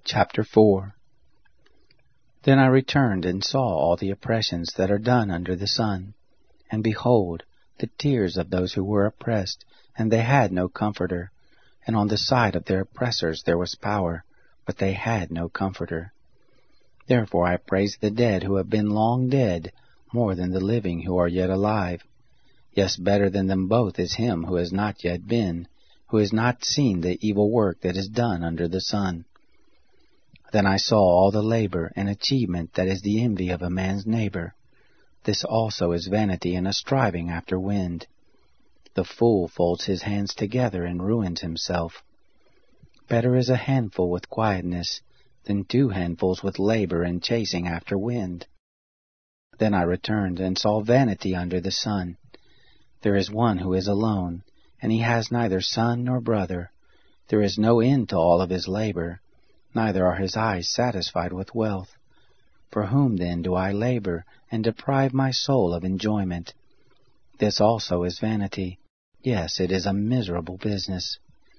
Chapter 4. Then I returned and saw all the oppressions that are done under the sun. And behold, the tears of those who were oppressed, and they had no comforter. And on the side of their oppressors there was power, but they had no comforter. Therefore I praise the dead who have been long dead, more than the living who are yet alive. Yes, better than them both is him who has not yet been, who has not seen the evil work that is done under the sun. Then I saw all the labor and achievement that is the envy of a man's neighbor. This also is vanity and a striving after wind. The fool folds his hands together and ruins himself. Better is a handful with quietness than 2 handfuls with labor and chasing after wind. Then I returned and saw vanity under the sun. There is one who is alone, and he has neither son nor brother. There is no end to all of his labor, neither are his eyes satisfied with wealth. For whom then do I labor, and deprive my soul of enjoyment? This also is vanity. Yes, it is a miserable business.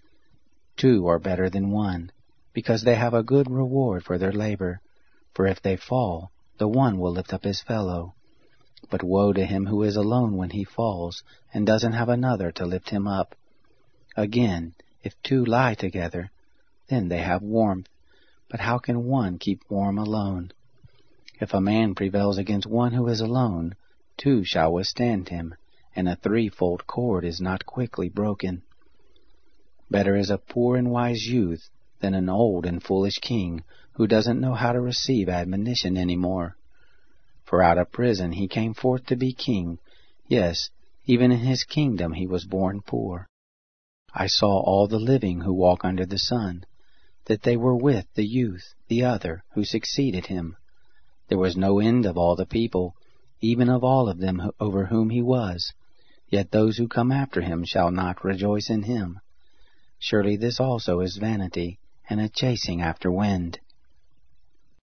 2 are better than 1, because they have a good reward for their labor. For if they fall, the one will lift up his fellow. But woe to him who is alone when he falls, and doesn't have another to lift him up. Again, if 2 lie together, then they have warmth. But how can one keep warm alone? If a man prevails against one who is alone, 2 shall withstand him, and a 3-fold cord is not quickly broken. Better is a poor and wise youth than an old and foolish king who doesn't know how to receive admonition any more. For out of prison he came forth to be king. Yes, even in his kingdom he was born poor. I saw all the living who walk under the sun, that they were with the youth, the other, who succeeded him. There was no end of all the people, even of all of them over whom he was. Yet those who come after him shall not rejoice in him. Surely this also is vanity, and a chasing after wind.